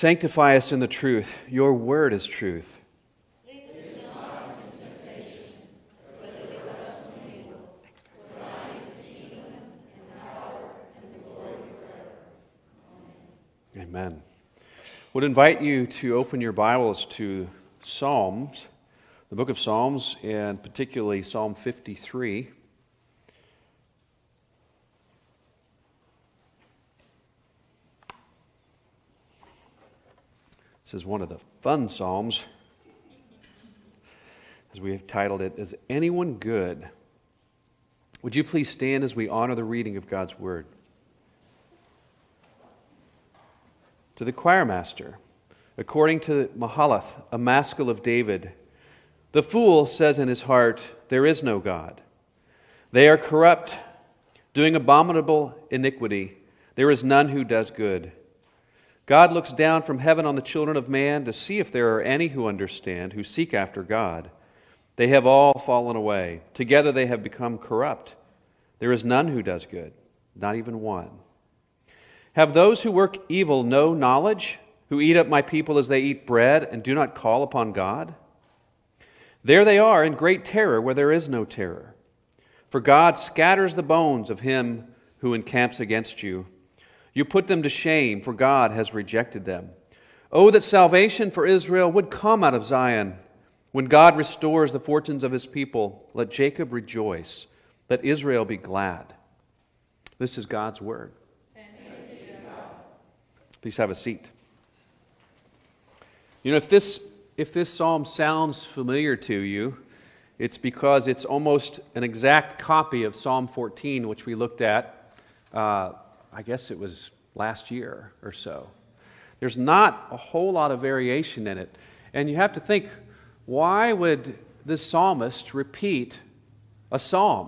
Sanctify us in the truth. Your word is truth. Lead us not into temptation, but deliver us from evil. For thine is the kingdom, and the power, and the glory forever. Amen. Amen. Would invite you to open your Bibles to Psalms, the book of Psalms, and particularly Psalm 53. This is one of the fun Psalms, as we have titled it, Is Anyone Good? Would you please stand as we honor the reading of God's Word? To the choir master, according to Mahalath, a maskil of David, the fool says in his heart, there is no God. They are corrupt, doing abominable iniquity. There is none who does good. God looks down from heaven on the children of man to see if there are any who understand, who seek after God. They have all fallen away. Together they have become corrupt. There is none who does good, not even one. Have those who work evil no knowledge, who eat up my people as they eat bread and do not call upon God? There they are in great terror where there is no terror. For God scatters the bones of him who encamps against you. You put them to shame, for God has rejected them. Oh, that salvation for Israel would come out of Zion. When God restores the fortunes of his people, let Jacob rejoice. Let Israel be glad. This is God's word. Please have a seat. You know, if this psalm sounds familiar to you, it's because it's almost an exact copy of Psalm 14, which we looked at I guess it was last year or so. There's not a whole lot of variation in it. And you have to think, why would this psalmist repeat a psalm?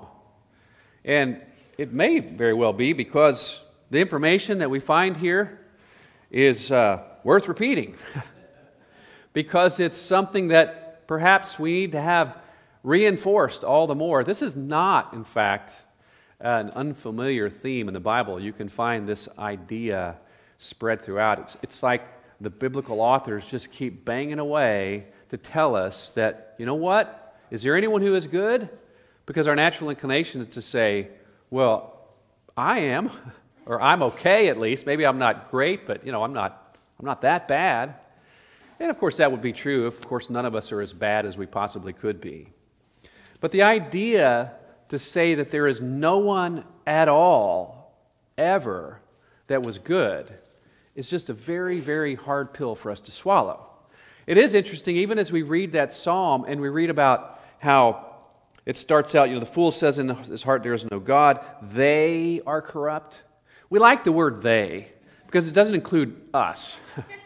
And it may very well be because the information that we find here is worth repeating. Because it's something that perhaps we need to have reinforced all the more. This is not, in fact, an unfamiliar theme in the Bible. You can find this idea spread throughout. It's like the biblical authors just keep banging away to tell us that, you know what? Is there anyone who is good? Because our natural inclination is to say, well, I am, or I'm okay at least. Maybe I'm not great, but I'm not that bad. And of course that would be true. Of course none of us are as bad as we possibly could be. But the idea to say that there is no one at all, ever, that was good, is just a very, very hard pill for us to swallow. It is interesting, even as we read that psalm and we read about how it starts out, the fool says in his heart, there is no God. They are corrupt. We like the word they, because it doesn't include us.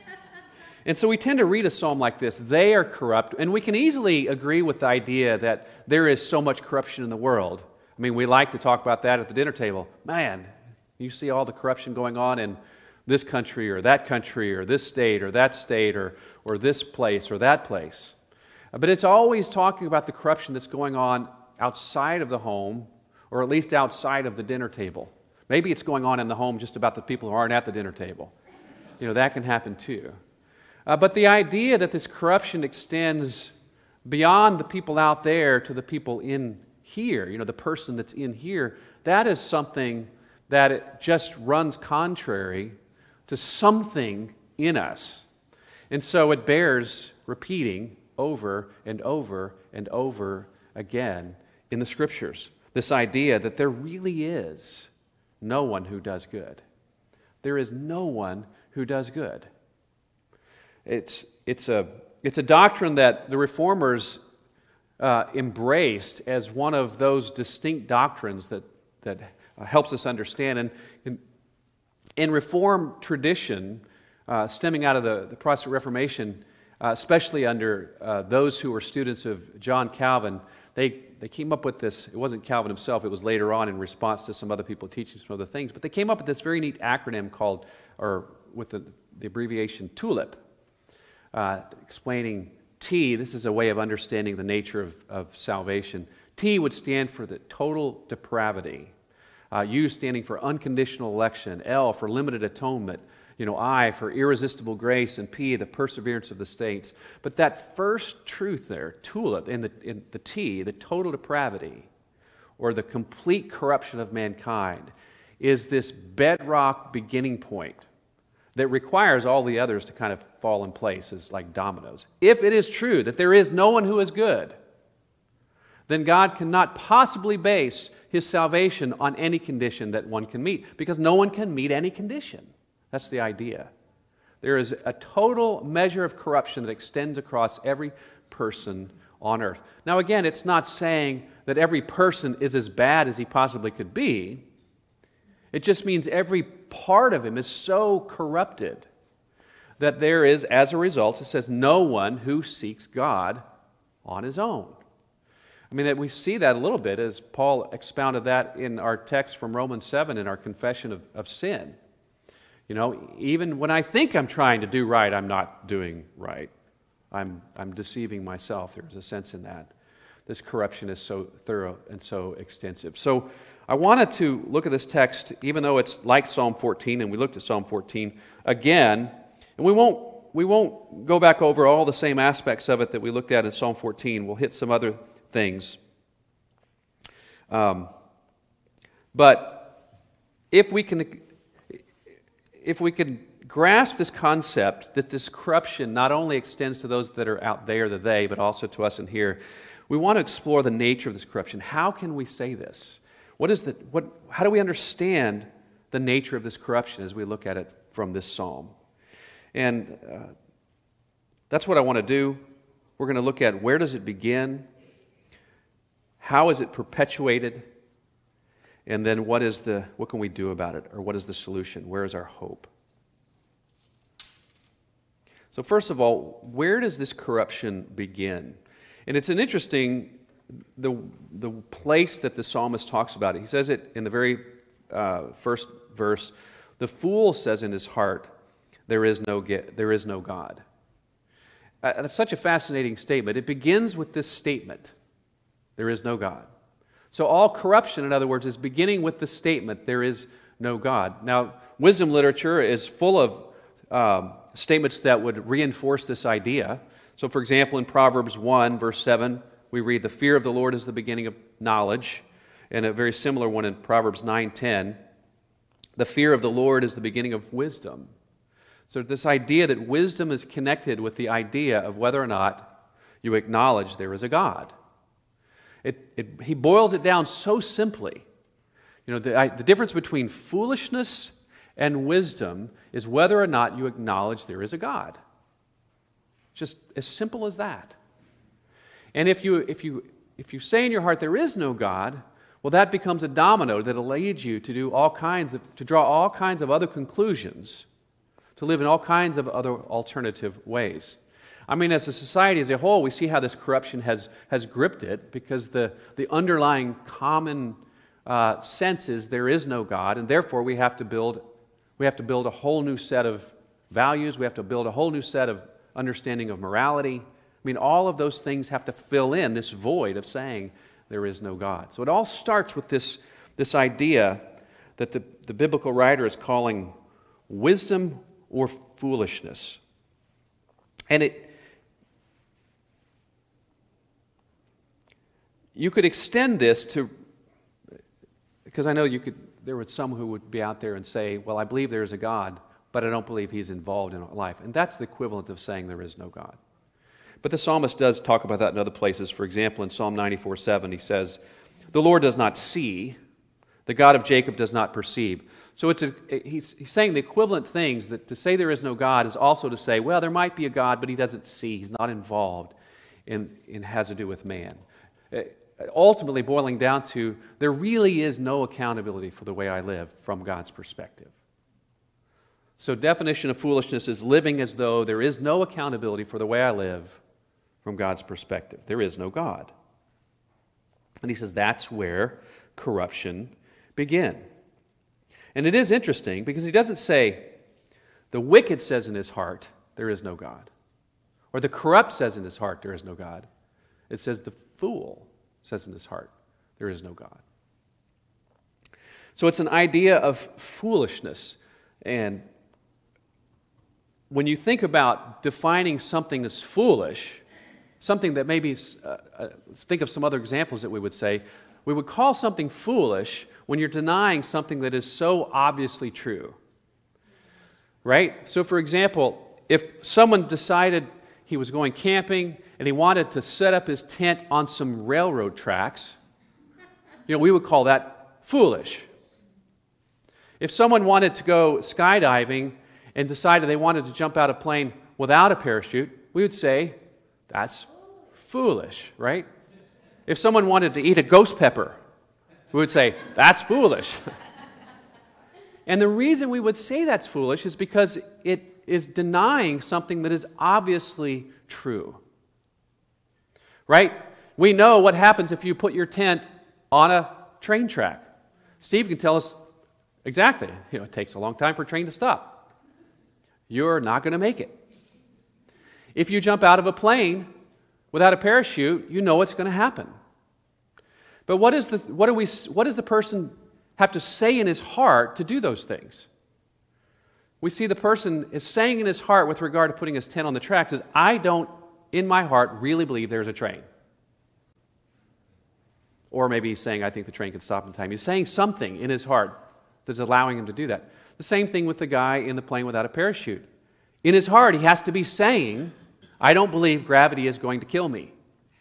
And so we tend to read a psalm like this, they are corrupt, and we can easily agree with the idea that there is so much corruption in the world. I mean, we like to talk about that at the dinner table. Man, you see all the corruption going on in this country or this state or that state or this place or that place. But it's always talking about the corruption that's going on outside of the home, or at least outside of the dinner table. Maybe it's going on in the home just about the people who aren't at the dinner table. That can happen too. But the idea that this corruption extends beyond the people out there to the people in here, the person that's in here, that is something that it just runs contrary to something in us. And so it bears repeating over and over and over again in the Scriptures. This idea that there really is no one who does good. There is no one who does good. It's a doctrine that the Reformers embraced as one of those distinct doctrines that helps us understand. And in Reformed tradition, stemming out of the Protestant Reformation, especially under those who were students of John Calvin, they came up with this. It wasn't Calvin himself, it was later on in response to some other people teaching some other things, but they came up with this very neat acronym called, or with the abbreviation TULIP. Explaining T, this is a way of understanding the nature of salvation. T would stand for the total depravity. U standing for unconditional election. L for limited atonement. I for irresistible grace, and P, the perseverance of the saints. But that first truth there, tulip, in the T, the total depravity, or the complete corruption of mankind, is this bedrock beginning point that requires all the others to kind of fall in place as like dominoes. If it is true that there is no one who is good, then God cannot possibly base his salvation on any condition that one can meet, because no one can meet any condition. That's the idea. There is a total measure of corruption that extends across every person on earth. Now again, it's not saying that every person is as bad as he possibly could be. It just means every part of him is so corrupted that there is, as a result, it says, no one who seeks God on his own. I mean, that we see that a little bit as Paul expounded that in our text from Romans 7 in our confession of sin. Even when I think I'm trying to do right, I'm not doing right. I'm deceiving myself. There's a sense in that. This corruption is so thorough and so extensive. So I wanted to look at this text, even though it's like Psalm 14, and we looked at Psalm 14 again, and we won't go back over all the same aspects of it that we looked at in Psalm 14. We'll hit some other things. But if we can grasp this concept that this corruption not only extends to those that are out there, the they, but also to us in here, we want to explore the nature of this corruption. How can we say this? How do we understand the nature of this corruption as we look at it from this psalm? And that's what I want to do. We're going to look at where does it begin, how is it perpetuated, and then what can we do about it, or what is the solution? Where is our hope? So first of all, where does this corruption begin? And it's an interesting, the place that the psalmist talks about it. He says it in the very first verse. The fool says in his heart, there is no God. That's such a fascinating statement. It begins with this statement, there is no God. So all corruption, in other words, is beginning with the statement, there is no God. Now, wisdom literature is full of statements that would reinforce this idea. So, for example, in Proverbs 1, verse 7, we read, the fear of the Lord is the beginning of knowledge. And a very similar one in Proverbs 9:10, the fear of the Lord is the beginning of wisdom. So this idea that wisdom is connected with the idea of whether or not you acknowledge there is a God. He boils it down so simply. The difference between foolishness and wisdom is whether or not you acknowledge there is a God. Just as simple as that. And if you say in your heart there is no God, well, that becomes a domino that'll lead you to draw all kinds of other conclusions, to live in all kinds of other alternative ways. I mean, as a society as a whole, we see how this corruption has gripped it, because the underlying common sense is there is no God, and therefore we have to build a whole new set of values. We have to build a whole new set of understanding of morality. I mean, all of those things have to fill in this void of saying there is no God. So it all starts with this idea that the biblical writer is calling wisdom or foolishness. And you could extend this to, because I know there were some who would be out there and say, well, I believe there is a God, but I don't believe he's involved in life. And that's the equivalent of saying there is no God. But the psalmist does talk about that in other places. For example, in Psalm 94:7, he says, the Lord does not see, the God of Jacob does not perceive. So he's saying the equivalent things, that to say there is no God is also to say, well, there might be a God, but he doesn't see, he's not involved, and has to do with man. Ultimately boiling down to, there really is no accountability for the way I live from God's perspective. So definition of foolishness is living as though there is no accountability for the way I live from God's perspective. There is no God. And he says that's where corruption began. And it is interesting because he doesn't say, the wicked says in his heart, there is no God. Or the corrupt says in his heart, there is no God. It says the fool says in his heart, there is no God. So it's an idea of foolishness. And when you think about defining something as foolish, something that maybe, think of some other examples that we would say, we would call something foolish when you're denying something that is so obviously true. Right? So, for example, if someone decided he was going camping and he wanted to set up his tent on some railroad tracks, we would call that foolish. If someone wanted to go skydiving and decided they wanted to jump out of a plane without a parachute, we would say, that's foolish, right? If someone wanted to eat a ghost pepper, we would say, that's foolish. And the reason we would say that's foolish is because it is denying something that is obviously true. Right? We know what happens if you put your tent on a train track. Steve can tell us exactly. It takes a long time for a train to stop. You're not going to make it. If you jump out of a plane without a parachute, you know what's going to happen. But what does the person have to say in his heart to do those things? We see the person is saying in his heart with regard to putting his tent on the tracks is, I don't, in my heart, really believe there's a train. Or maybe he's saying, I think the train can stop in time. He's saying something in his heart that's allowing him to do that. The same thing with the guy in the plane without a parachute. In his heart, he has to be saying, I don't believe gravity is going to kill me.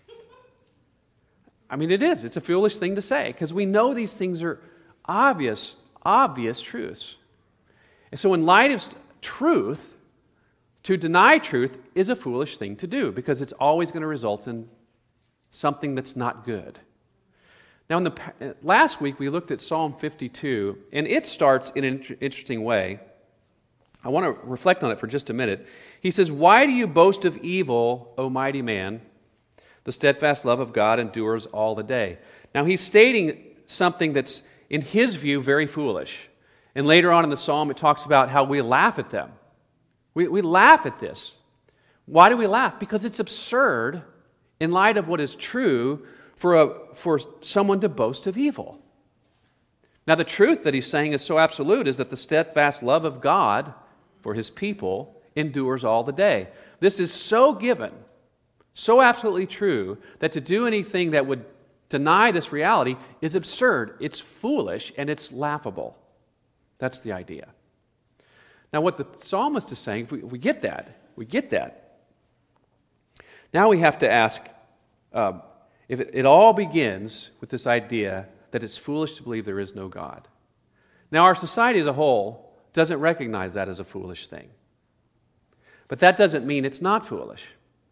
I mean, it is. It's a foolish thing to say because we know these things are obvious truths. And so in light of truth, to deny truth is a foolish thing to do because it's always going to result in something that's not good. Now, last week we looked at Psalm 52, and it starts in an interesting way. I want to reflect on it for just a minute. He says, why do you boast of evil, O mighty man? The steadfast love of God endures all the day. Now, he's stating something that's, in his view, very foolish. And later on in the psalm, it talks about how we laugh at them. We laugh at this. Why do we laugh? Because it's absurd in light of what is true for someone to boast of evil. Now, the truth that he's saying is so absolute is that the steadfast love of God for his people endures all the day. This is so given, so absolutely true, that to do anything that would deny this reality is absurd, it's foolish, and it's laughable. That's the idea. Now, what the psalmist is saying, if we get that. Now we have to ask, if it all begins with this idea that it's foolish to believe there is no God. Now, our society as a whole doesn't recognize that as a foolish thing. But that doesn't mean it's not foolish.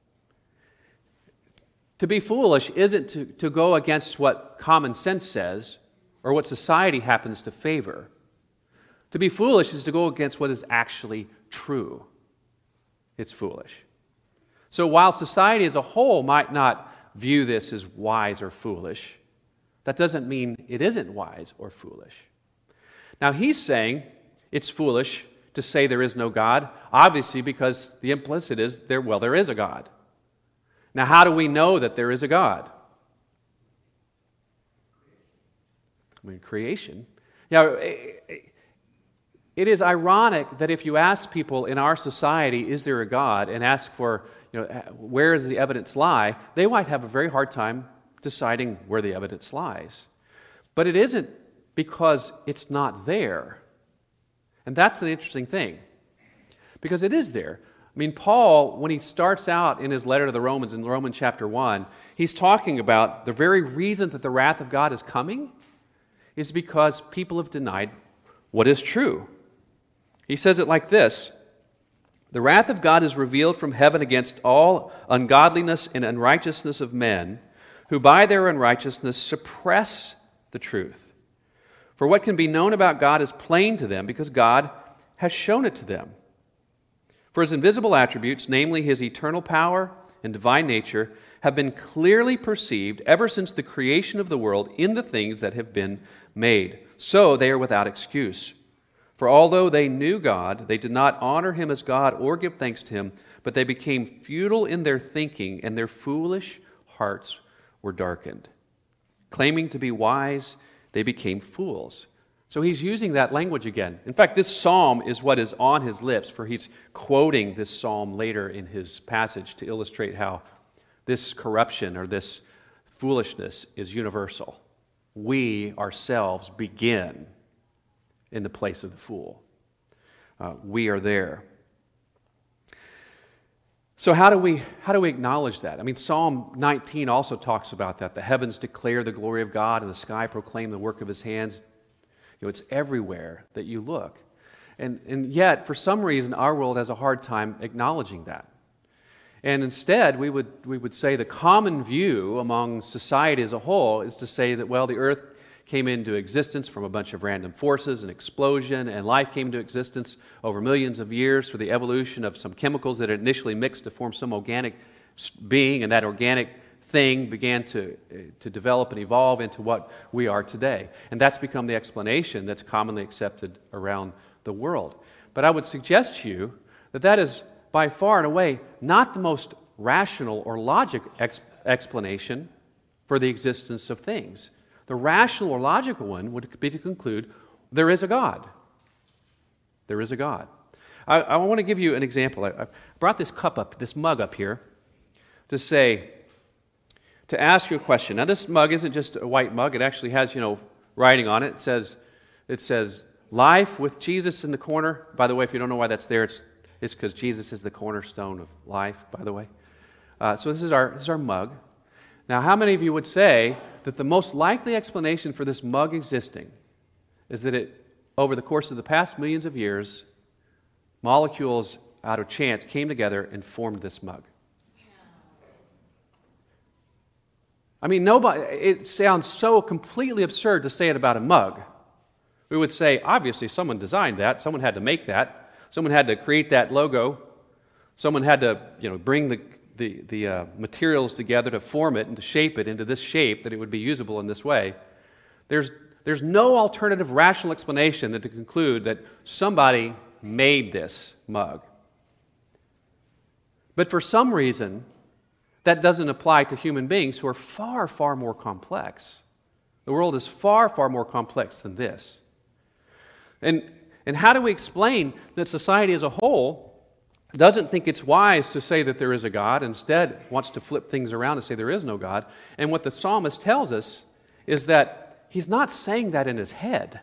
To be foolish isn't to go against what common sense says or what society happens to favor. To be foolish is to go against what is actually true. It's foolish. So while society as a whole might not view this as wise or foolish, that doesn't mean it isn't wise or foolish. Now he's saying it's foolish to say there is no God, obviously because the implicit is there is a God. Now how do we know that there is a God? I mean, creation. It is ironic that if you ask people in our society, is there a God, and ask for, where does the evidence lie, they might have a very hard time deciding where the evidence lies. But it isn't because it's not there. And that's an interesting thing, because it is there. I mean, Paul, when he starts out in his letter to the Romans in Romans chapter 1, he's talking about the very reason that the wrath of God is coming is because people have denied what is true. He says it like this: the wrath of God is revealed from heaven against all ungodliness and unrighteousness of men, who by their unrighteousness suppress the truth. For what can be known about God is plain to them, because God has shown it to them. For his invisible attributes, namely his eternal power and divine nature, have been clearly perceived ever since the creation of the world in the things that have been made. So they are without excuse. For although they knew God, they did not honor him as God or give thanks to him, but they became futile in their thinking, and their foolish hearts were darkened. Claiming to be wise, they became fools So he's using that language again. In fact, this psalm is what is on his lips, for he's quoting this psalm later in his passage to illustrate how this corruption or this foolishness is universal. We ourselves begin in the place of the fool. We are there. So how do we acknowledge that? I mean, Psalm 19 also talks about that. The heavens declare the glory of God, and the sky proclaim the work of his hands. It's everywhere that you look. And yet, for some reason, our world has a hard time acknowledging that. And instead, we would say the common view among society as a whole is to say that, well, the earth came into existence from a bunch of random forces, an explosion, and life came into existence over millions of years through the evolution of some chemicals that had initially mixed to form some organic being, and that organic thing began to develop and evolve into what we are today. And that's become the explanation that's commonly accepted around the world. But I would suggest to you that that is by far and away not the most rational or logical explanation for the existence of things. The rational or logical one would be to conclude there is a God. There is a God. I want to give you an example. I brought this cup up, this mug up here, to ask you a question. Now, this mug isn't just a white mug. It actually has, writing on it. It says, life with Jesus in the corner. By the way, if you don't know why that's there, it's because Jesus is the cornerstone of life, by the way. So this is our mug. Now, how many of you would say that the most likely explanation for this mug existing is that it, over the course of the past millions of years, molecules out of chance came together and formed this mug? I mean, it sounds so completely absurd to say it about a mug. We would say, obviously, someone designed that. Someone had to make that. Someone had to create that logo. Someone had to, bring the materials together to form it and to shape it into this shape that it would be usable in this way. There's no alternative rational explanation than to conclude that somebody made this mug. But for some reason, that doesn't apply to human beings who are far, far more complex. The world is far, far more complex than this. And how do we explain that society as a whole doesn't think it's wise to say that there is a God, instead wants to flip things around and say there is no God? And what the psalmist tells us is that he's not saying that in his head.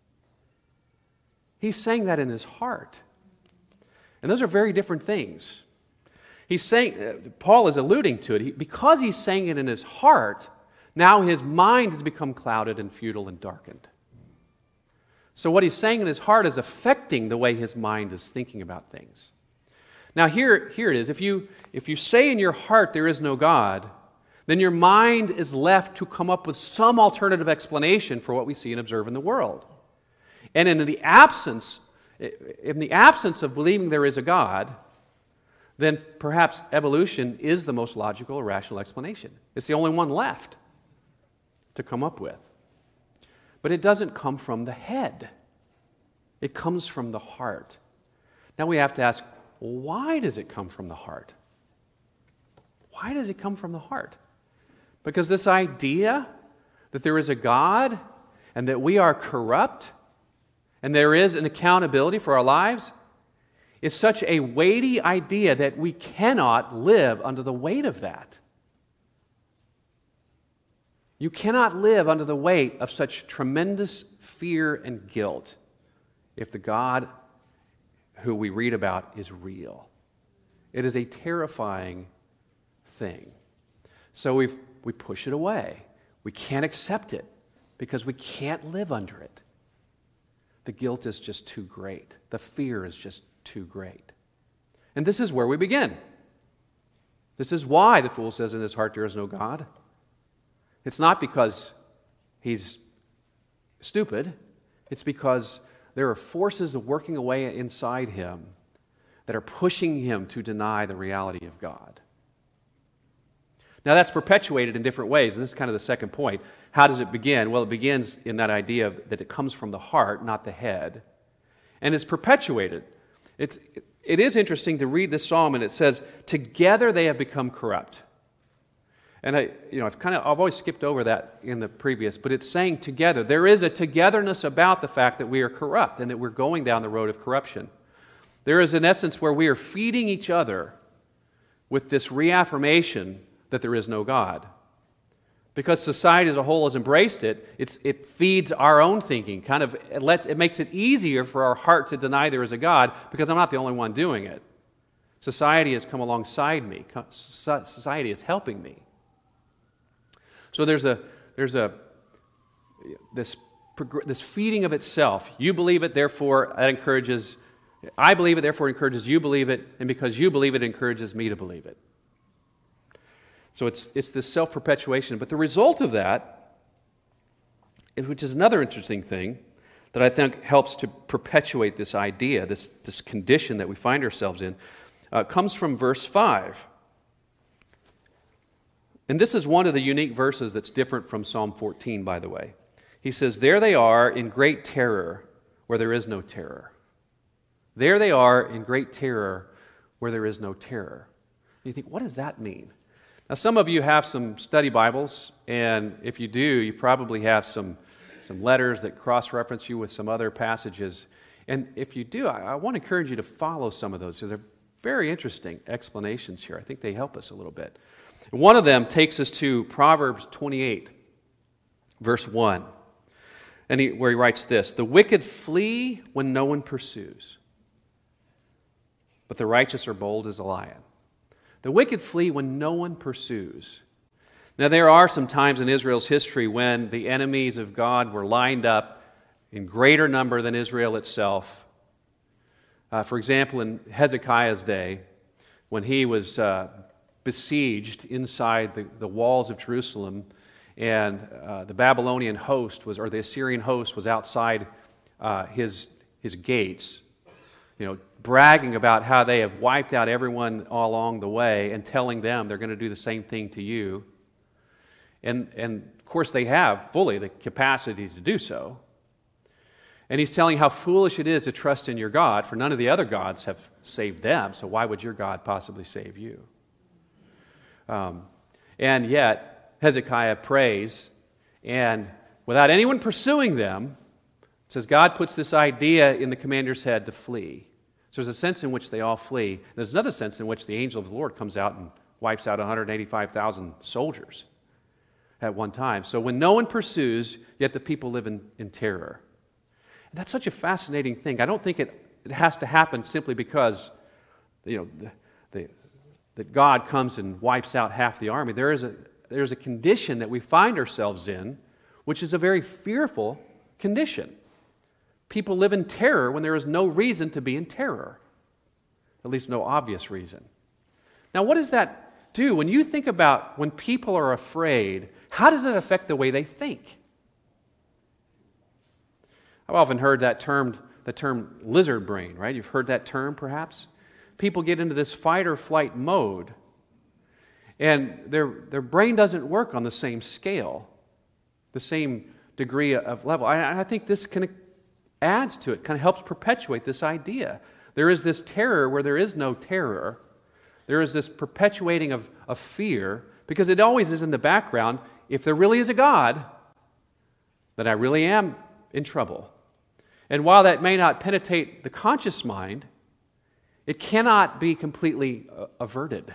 He's saying that in his heart. And those are very different things. He's saying, Paul is alluding to it, because he's saying it in his heart, now his mind has become clouded and futile and darkened. So what he's saying in his heart is affecting the way his mind is thinking about things. Now here it is. If you say in your heart there is no God, then your mind is left to come up with some alternative explanation for what we see and observe in the world. And in the absence of believing there is a God, then perhaps evolution is the most logical or rational explanation. It's the only one left to come up with. But it doesn't come from the head. It comes from the heart. Now we have to ask, why does it come from the heart? Why does it come from the heart? Because this idea that there is a God and that we are corrupt and there is an accountability for our lives is such a weighty idea that we cannot live under the weight of that. You cannot live under the weight of such tremendous fear and guilt if the God who we read about is real. It is a terrifying thing. So we push it away. We can't accept it because we can't live under it. The guilt is just too great. The fear is just too great. And this is where we begin. This is why the fool says in his heart there is no God. It's not because he's stupid. It's because there are forces working away inside him that are pushing him to deny the reality of God. Now that's perpetuated in different ways, and this is kind of the second point. How does it begin? Well, it begins in that idea that it comes from the heart, not the head. And it's perpetuated. It is interesting to read this psalm, and it says, together they have become corrupt. And I've always skipped over that in the previous, but it's saying together. There is a togetherness about the fact that we are corrupt and that we're going down the road of corruption. There is an essence where we are feeding each other with this reaffirmation that there is no God. Because society as a whole has embraced it, it feeds our own thinking. It makes it easier for our heart to deny there is a God because I'm not the only one doing it. Society has come alongside me. Society is helping me. So there's this feeding of itself. You believe it, therefore that encourages. I believe it, therefore it encourages you believe it, and because you believe it, encourages me to believe it. So it's this self-perpetuation. But the result of that, which is another interesting thing that I think helps to perpetuate this idea, this condition that we find ourselves in, comes from verse 5. And this is one of the unique verses that's different from Psalm 14, by the way. He says, "There they are in great terror where there is no terror." There they are in great terror where there is no terror. You think, what does that mean? Now, some of you have some study Bibles, and if you do, you probably have some letters that cross-reference you with some other passages. And if you do, I want to encourage you to follow some of those. So they're very interesting explanations here. I think they help us a little bit. One of them takes us to Proverbs 28, verse 1, where he writes this: "The wicked flee when no one pursues, but the righteous are bold as a lion." The wicked flee when no one pursues. Now, there are some times in Israel's history when the enemies of God were lined up in greater number than Israel itself. For example, in Hezekiah's day, when he was besieged inside the walls of Jerusalem, and the Babylonian host or the Assyrian host was outside his gates, bragging about how they have wiped out everyone all along the way and telling them they're going to do the same thing to you. And of course they have fully the capacity to do so. And he's telling how foolish it is to trust in your God, for none of the other gods have saved them, so why would your God possibly save you? And yet, Hezekiah prays, and without anyone pursuing them, it says God puts this idea in the commander's head to flee. So there's a sense in which they all flee. There's another sense in which the angel of the Lord comes out and wipes out 185,000 soldiers at one time. So when no one pursues, yet the people live in terror. And that's such a fascinating thing. I don't think it has to happen simply because that God comes and wipes out half the army. There's a condition that we find ourselves in, which is a very fearful condition. People live in terror when there is no reason to be in terror, at least no obvious reason. Now, what does that do? When you think about when people are afraid, how does it affect the way they think? I've often heard the term lizard brain, right? You've heard that term, perhaps? People get into this fight or flight mode, and their brain doesn't work on the same scale, the same degree of level. I think this kind of adds to it, kind of helps perpetuate this idea. There is this terror where there is no terror. There is this perpetuating of fear, because it always is in the background. If there really is a God, then I really am in trouble. And while that may not penetrate the conscious mind, it cannot be completely averted.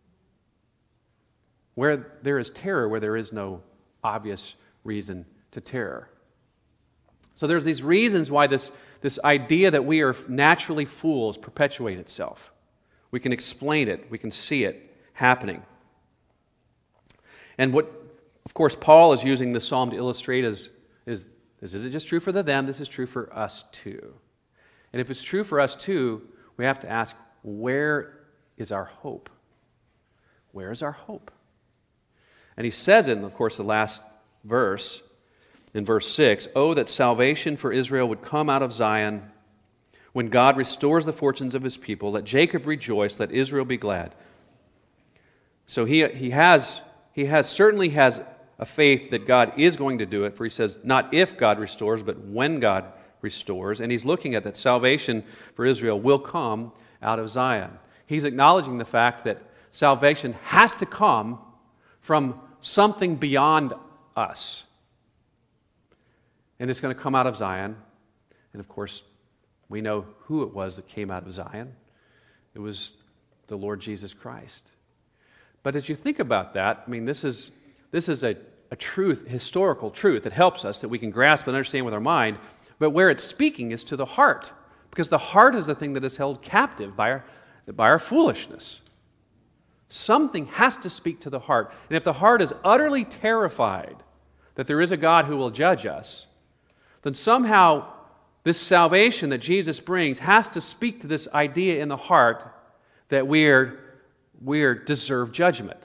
Where there is terror, where there is no obvious reason to terror. So there's these reasons why this idea that we are naturally fools perpetuate itself. We can explain it. We can see it happening. And what, of course, Paul is using the psalm to illustrate is this isn't just true for them, this is true for us too. And if it's true for us too, we have to ask, where is our hope? Where is our hope? And he says in, of course, the last verse, in verse 6, "Oh, that salvation for Israel would come out of Zion when God restores the fortunes of his people. Let Jacob rejoice, let Israel be glad." So he certainly has a faith that God is going to do it, for he says, not if God restores, but when God restores. And he's looking at that salvation for Israel will come out of Zion. He's acknowledging the fact that salvation has to come from something beyond us. And it's going to come out of Zion. And of course, we know who it was that came out of Zion. It was the Lord Jesus Christ. But as you think about that, I mean, this is a truth, historical truth that helps us, that we can grasp and understand with our mind. But where it's speaking is to the heart, because the heart is the thing that is held captive by our foolishness. Something has to speak to the heart. And if the heart is utterly terrified that there is a God who will judge us, then somehow this salvation that Jesus brings has to speak to this idea in the heart that we're deserve judgment.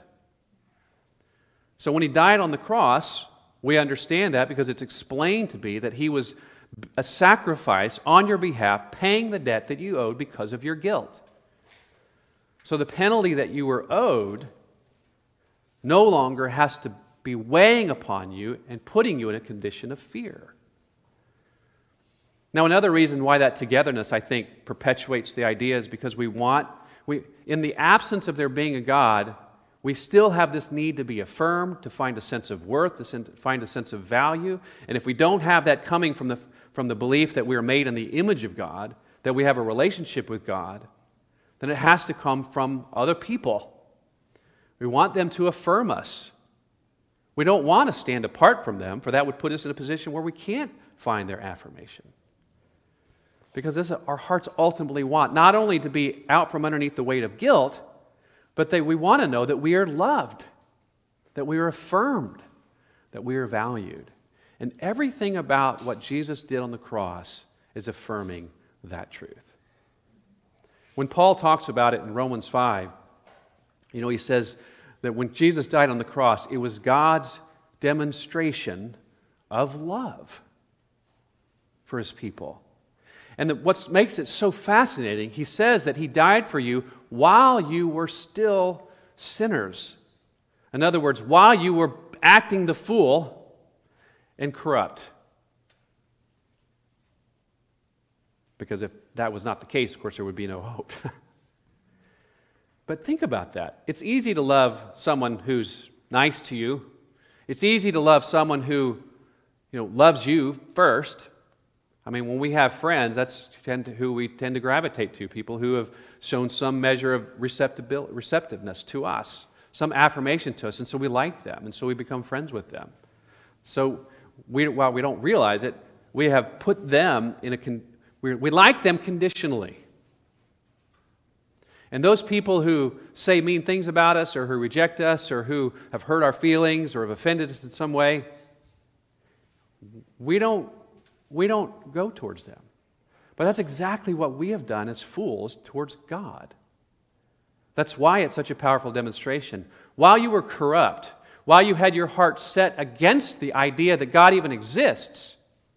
So when he died on the cross, we understand that because it's explained to be that he was a sacrifice on your behalf, paying the debt that you owed because of your guilt. So the penalty that you were owed no longer has to be weighing upon you and putting you in a condition of fear. Now, another reason why that togetherness, I think, perpetuates the idea is because in the absence of there being a God, we still have this need to be affirmed, to find a sense of worth, to find a sense of value. And if we don't have that coming from the belief that we are made in the image of God, that we have a relationship with God, then it has to come from other people. We want them to affirm us. We don't want to stand apart from them, for that would put us in a position where we can't find their affirmation. Because this our hearts ultimately want, not only to be out from underneath the weight of guilt, but we want to know that we are loved, that we are affirmed, that we are valued. And everything about what Jesus did on the cross is affirming that truth. When Paul talks about it in Romans 5, he says that when Jesus died on the cross, it was God's demonstration of love for his people. And what makes it so fascinating, he says that he died for you while you were still sinners. In other words, while you were acting the fool and corrupt. Because if that was not the case, of course, there would be no hope. But think about that. It's easy to love someone who's nice to you. It's easy to love someone who, loves you first. I mean, when we have friends, that's who we tend to gravitate to, people who have shown some measure of receptiveness to us, some affirmation to us, and so we like them, and so we become friends with them. So while we don't realize it, we have put them we like them conditionally. And those people who say mean things about us, or who reject us, or who have hurt our feelings, or have offended us in some way, we don't go towards them. But that's exactly what we have done as fools towards God. That's why it's such a powerful demonstration. While you were corrupt, while you had your heart set against the idea that God even exists,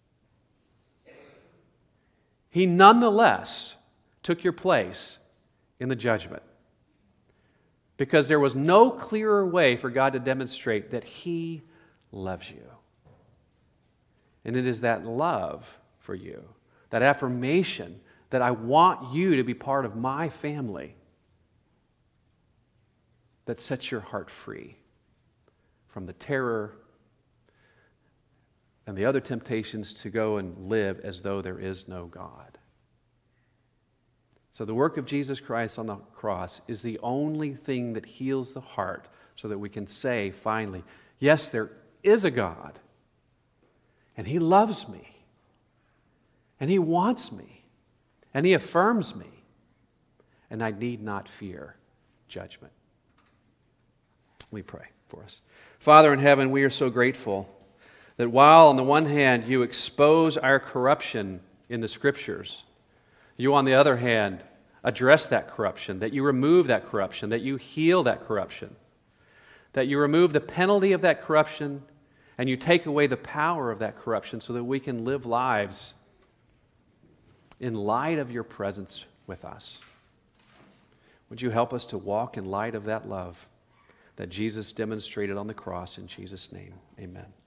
he nonetheless took your place in the judgment. Because there was no clearer way for God to demonstrate that he loves you. And it is that love for you, that affirmation that I want you to be part of my family, that sets your heart free from the terror and the other temptations to go and live as though there is no God. So the work of Jesus Christ on the cross is the only thing that heals the heart so that we can say finally, yes, there is a God. And he loves me, and he wants me, and he affirms me, and I need not fear judgment. Let me pray for us. Father in heaven, we are so grateful that while on the one hand you expose our corruption in the Scriptures, you on the other hand address that corruption, that you remove that corruption, that you heal that corruption, that you remove the penalty of that corruption, and you take away the power of that corruption so that we can live lives in light of your presence with us. Would you help us to walk in light of that love that Jesus demonstrated on the cross? In Jesus' name, amen.